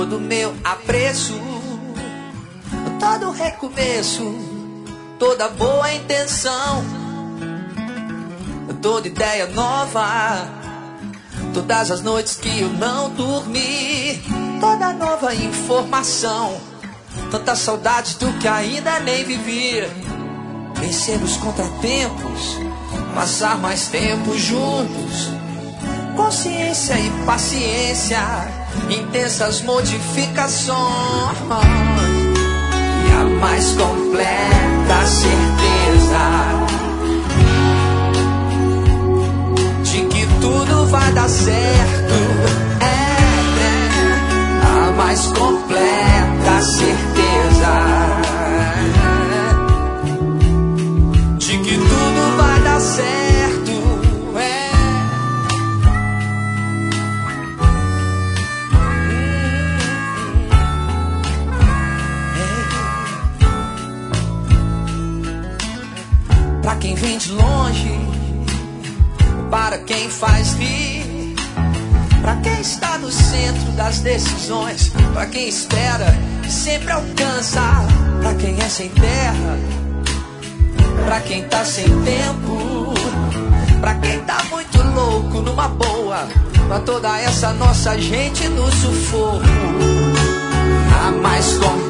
todo meu apreço, todo recomeço, toda boa intenção, toda ideia nova, todas as noites que eu não dormi, toda nova informação, tanta saudade do que ainda nem vivi. Vencer os contratempos, passar mais tempo juntos, consciência e paciência, intensas modificações, e a mais completa certeza de que tudo vai dar certo. A mais completa certeza de que tudo vai dar certo. Pra quem vem de longe, para quem faz rir, pra quem está no centro das decisões, pra quem espera e sempre alcança, pra quem é sem terra, pra quem tá sem tempo, pra quem tá muito louco numa boa, pra toda essa nossa gente no sufoco. A mais completa